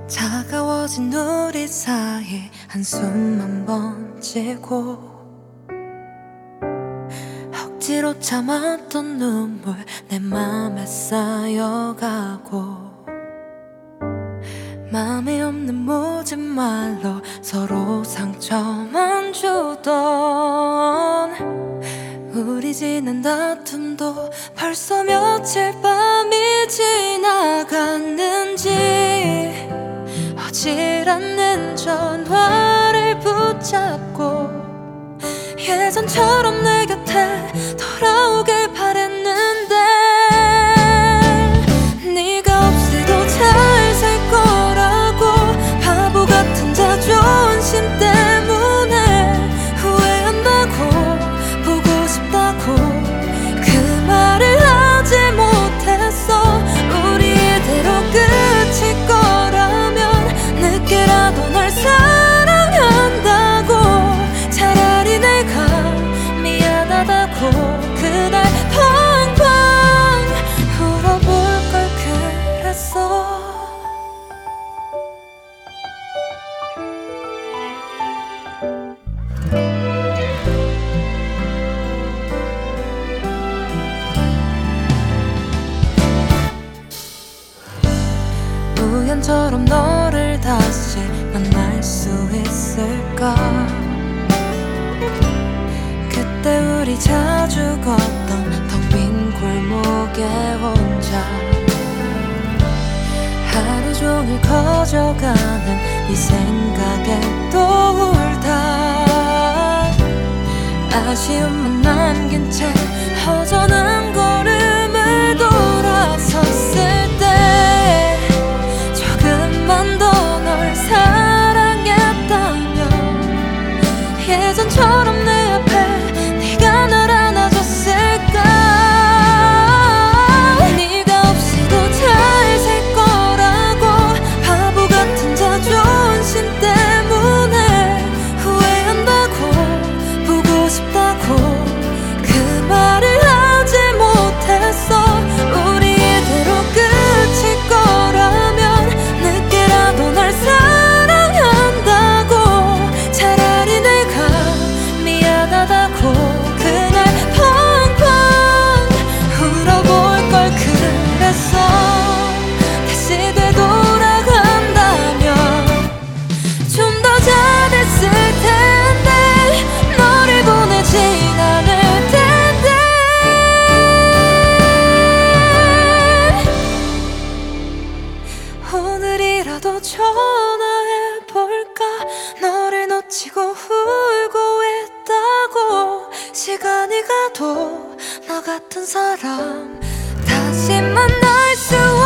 차가워진 우리 사이 한숨만 번지고 억지로 참았던 눈물 내 맘에 쌓여가고 맘에 없는 모진 말로 서로 상처만 주던 우리 지난 다툼도 벌써 며칠 밤이 지나갔는지 오질 않는 전화를 붙잡고 예전처럼 내 곁에 돌아오길 바랬는데 네가 없이도 잘 살 거라고 바보 같은 자존심 때문에 후회한다고 보고 싶다고 그 말을 하지 못했어. 우리 이대로 끝일 거라면 늦게라도 널 사랑한다고 차라리 내가 미안하다고 그날 펑펑 울어볼 걸 그랬어. 우연처럼 너를 다시 만날 수 있을까. 그때 우리 자주 걷던 텅 빈 골목에 혼자 하루 종일 커져가는 이 생각에 또 울다 아쉬움만 남긴 채 허전한 걸음을 돌아섰을 때 조금만 더 널 사랑했다면 예전처럼 내 앞에 네가 날 안아줬을까. 네가 없이도 잘 살 거라고 바보 같은 자존심 때문에 후회한다고 보고 싶다고 그 말을 하지 못했어. 우리 이대로 끝일 거라면 늦게라도 널 사랑한다고 차라리 내가 미안하다고 그날 펑펑 울어볼 걸 그랬어. 다시 되돌아간다면 좀 더 잘했을 텐데 너를 보내진 않을 텐데 오늘이라도 전화해볼까. 너를 놓치고 울고 있다고 시간이 가도 너 같은 사람 다시 만날 수